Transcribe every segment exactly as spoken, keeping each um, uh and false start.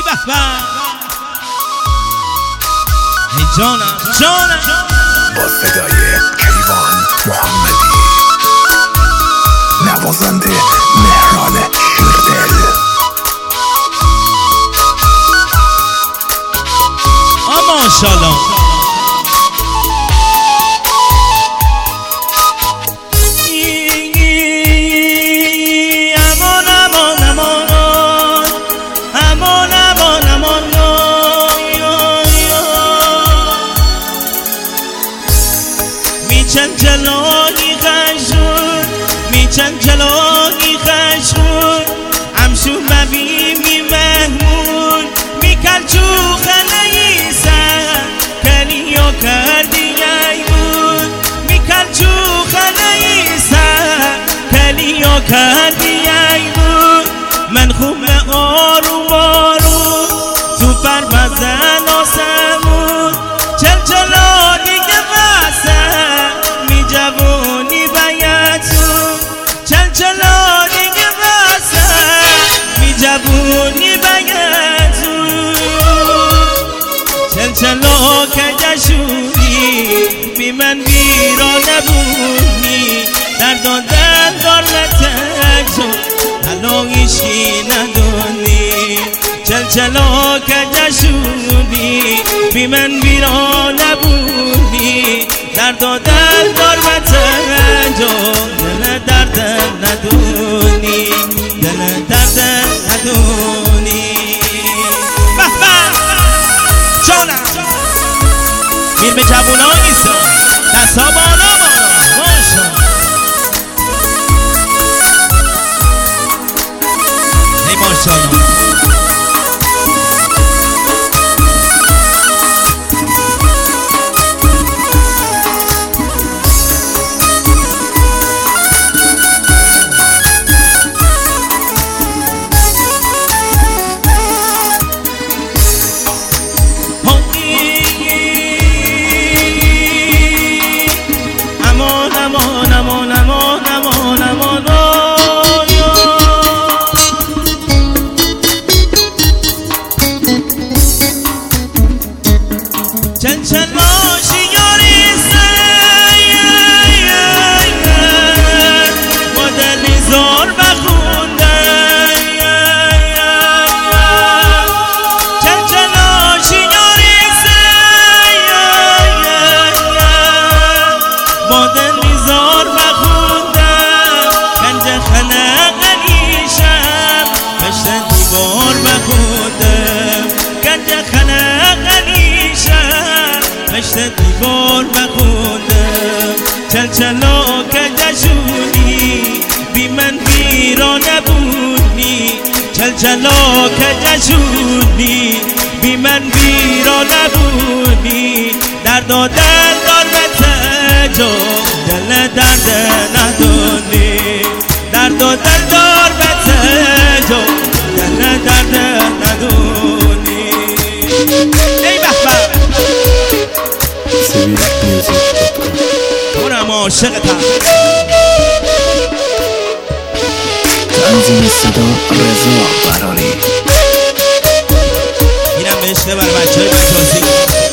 بابا ای جانم جانم با صدای کیوان محمدی نوازنده مهران شیردل اما انشالله میچن جلوی خشون میچن جلوی خشون همشو مبی می مهمون میکل چو خلایی سر کلیو کردی ایمون میکل چو خلایی سر کلیو کردی ایمون من خوب آروم آروم تو پر بزن آسمون چل جلوی جوونی بیاتون چل چلانی که واسه می جوونی بیاتون چل چلا که جشونی بی من بیرا نبونی درد و دل دار متجون حلویشی ندونی چل چلا که جشونی بی من بیرا نبونی درد و دل دار متجو دل درد ندونی دل درد ندونی بابا جانم این به جوونا نیست دستا بالا بالا باشا ای ماشاءالله دیوار بخوندم چل چلا که جشونی بی من بیرا نبونی چل چلا که جشونی بی من بیرا نبونی درد و دل دار بتجو دل درد ندونی درد و دل دار بتجو دل درد ندونی ای بابا سویل میوزیک دات کام تونم عاشقتم تنظیم صدا رضا براری اینم به عشق بر بچه های مجازی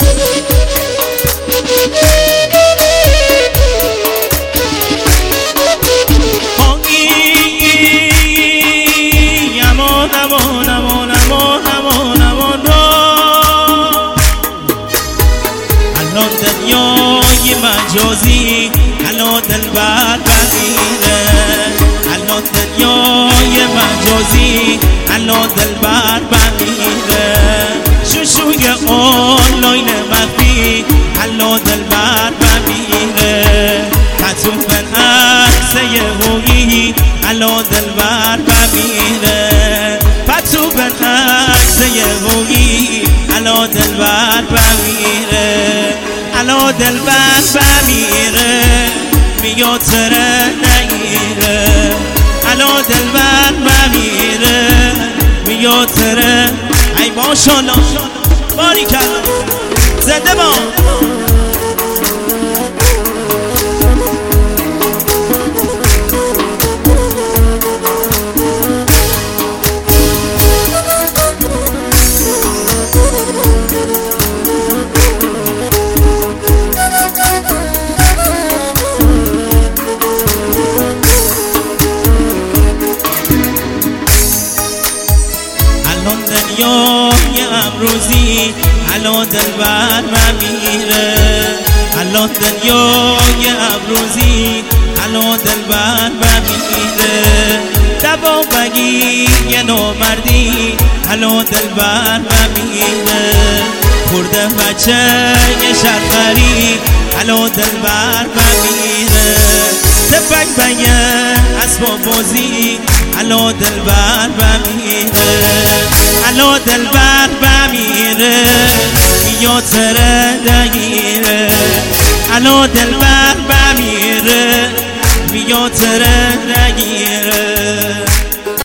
امان امان امان امان امان امان الان دنیای مجازی الان دلبر بمیره الان دنیای مجازی الان دلبر بمیره شوشوی آنلاین مخفی الان دلبر بمیره تتو من عکس یهویی الان دلبر بمیره پتو من عکس یهویی الان دلبر بمیره الان دلبر بمیره میاد تره نگیره الان دلبر بمیره میاد تره ای ماشاءالله باری کردم زنده با الان دنیای امروزی الان دلبر بمیره الان دنیای امروزی الان دلبر بمیره دوا بگی یه نامردی الان دلبر بمیره خورده بچه یه شرخری الان دلبر بمیره تفک بگه اسباب بازی الان دلبر بمیره الان دلبر بمیره یا تره دگیره الان دلبر بمیره یا تره